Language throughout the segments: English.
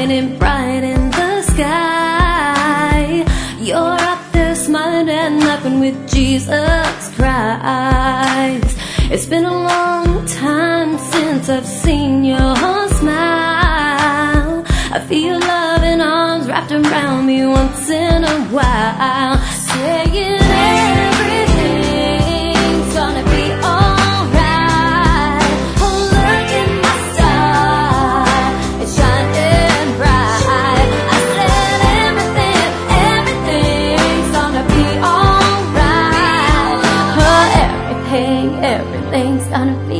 shining bright in the sky. You're up there smiling and laughing with Jesus Christ. It's been a long time since I've seen your smile. I feel love in arms wrapped around me once in a while, saying everything's gonna be alright. Oh, look at my star, it's shining bright. I said everything's gonna be alright. Oh, everything's gonna be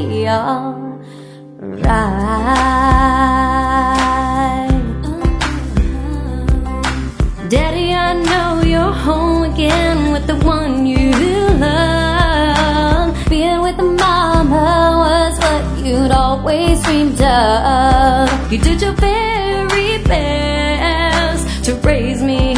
alright. Daddy, I know you're home again with the one you love. Being with the mama was what you'd always dreamed of. You did your very best to raise me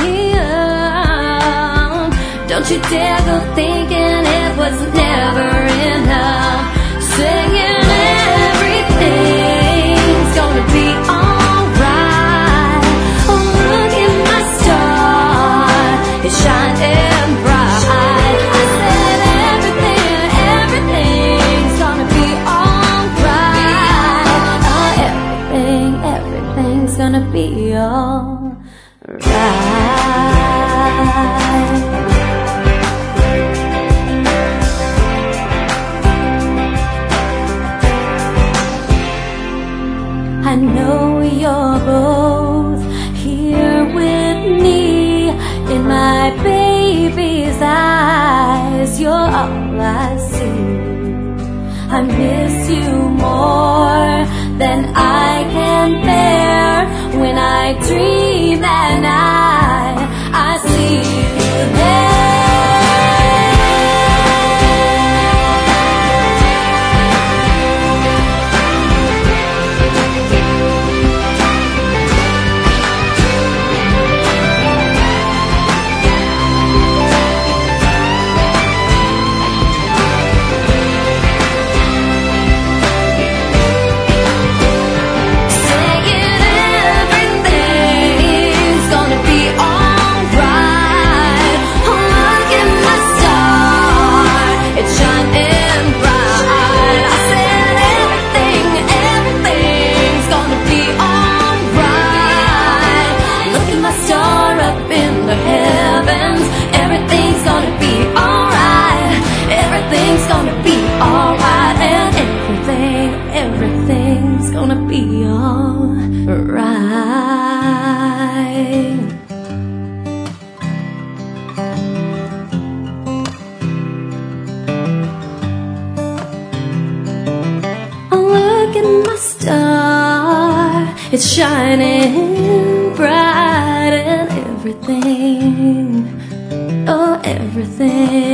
up. Don't you dare go thinking it was never enough. Saying everything's gonna be alright. Oh, look at my star, it's shining bright. I said everything's gonna be alright. Oh, everything's gonna be alright. I know you're both here with me. In my baby's eyes, you're all I see. I miss you more than I can bear. When I dream that night, I see you there. Everything's gonna be alright. Oh, look at my star, it's shining bright, and everything, oh, everything